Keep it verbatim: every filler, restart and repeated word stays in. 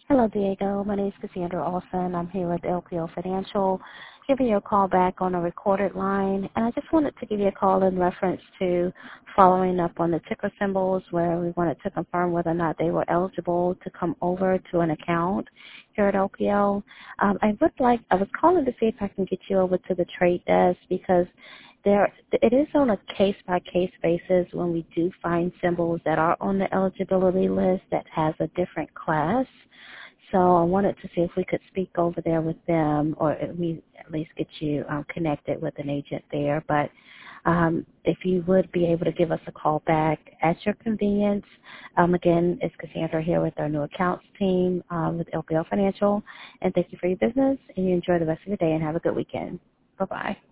Hello, Diego. My name is Cassandra Olson. I'm here with L P O Financial, giving you a call back on a recorded line. And I just wanted to give you a call in reference to following up on the ticker symbols where we wanted to confirm whether or not they were eligible to come over to an account here at L P O. Um, I would like, I was calling to see if I can get you over to the trade desk because there, it is on a case-by-case basis when we do find symbols that are on the eligibility list that has a different class. So I wanted to see if we could speak over there with them, or at least, at least get you um, connected with an agent there. But um, if you would be able to give us a call back at your convenience. Um, again, it's Cassandra here with our new accounts team um, with L P L Financial. And thank you for your business, and you enjoy the rest of your day and have a good weekend. Bye-bye.